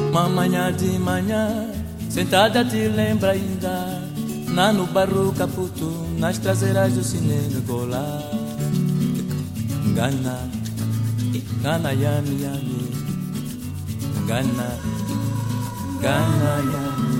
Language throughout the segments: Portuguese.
Uma manhã de manhã, sentada te lembra ainda, na no barro Caputo, nas traseiras do cinema Gola. Gana, Gana yami yami, Gana, Gana yami.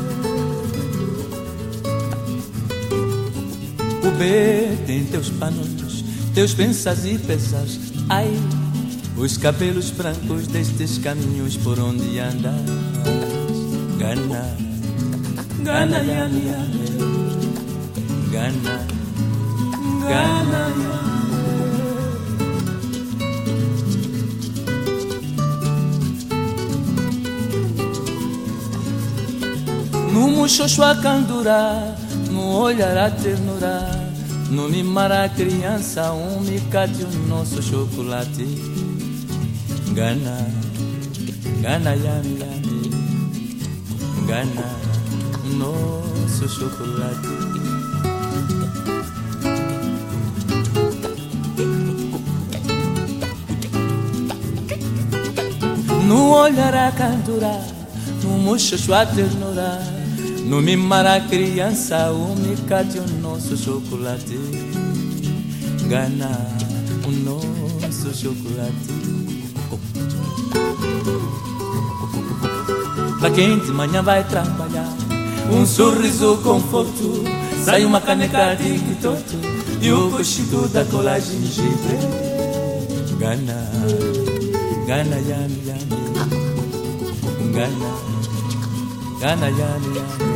O B tem teus panos, teus pensas e pesas, ai, os cabelos brancos destes caminhos por onde andas. Gana, Gana yami yami, Gana, Gana yami. No muxoxo a candura, no olhar a ternura, no mimar a criança, micate o nosso chocolate. Gana, Gana yami yami, Gana, nosso chocolate. No olhar a candura, no muxoxo a ternura, no mimar a criança, micate o nosso chocolate. Gana, o nosso chocolate. Pra quem de manhã vai trabalhar, sorriso conforto, sai uma caneca de quitoto e o cochito da cola gengibre. Gana, Gana yami yami, Gana, Gana yami yami.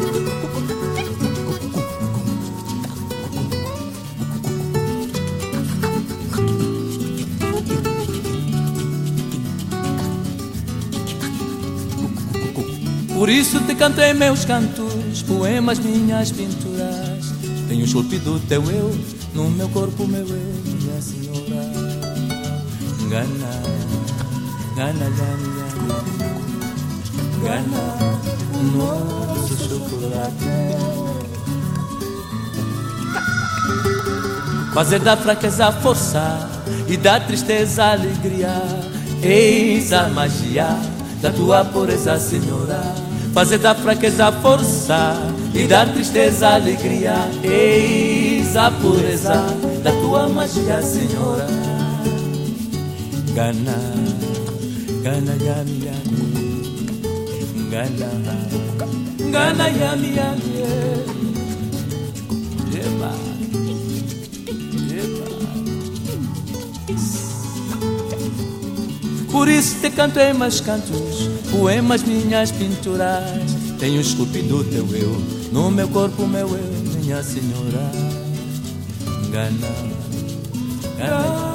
Por isso te cantei meus cantos, poemas, minhas pinturas. Tenho esculpido teu eu, no meu corpo meu eu, minha senhora. Gana, Gana yami yami, Gana, nosso chocolate. Fazer da fraqueza força e da tristeza alegria, eis a magia da tua pureza, senhora. Fazer da fraqueza força e da tristeza alegria, eis a pureza da tua magia, senhora. Gana, Gana yami yami, Gana, Gana yami yami. Eba, eba. Por isso te cantei meus cantos, poemas, minhas pinturas. Tenho esculpido teu eu, no meu corpo meu eu, minha senhora. Gana, Gana,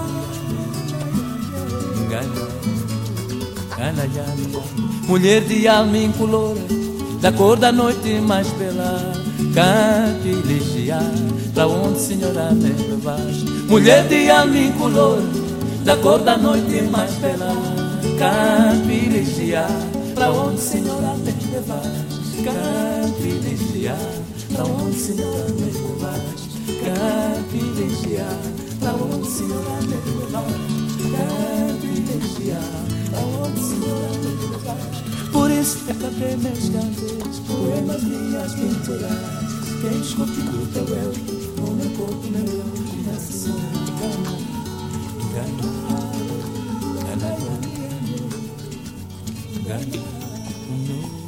Gana, Gana yami yami. Mulher de alma incolor, da cor da noite mais bela, cante e ligia, pra onde, senhora, me levas? Mulher de alma incolor, da cor da noite mais bela, cante e ligia, pra onde, senhora, me levas? Cante e ligia, pra onde, senhora, me levas? Cante e ligia, pra onde, senhora, me levas? Cante e ligia, pra onde, senhora, me levas? Por isso te cantei meus cantos, poemas, minhas pinturas. Quem esculpiu teu eu, no meu corpo meu eu, minha senhora. Gana, Gana, Gana, Gana, Gana,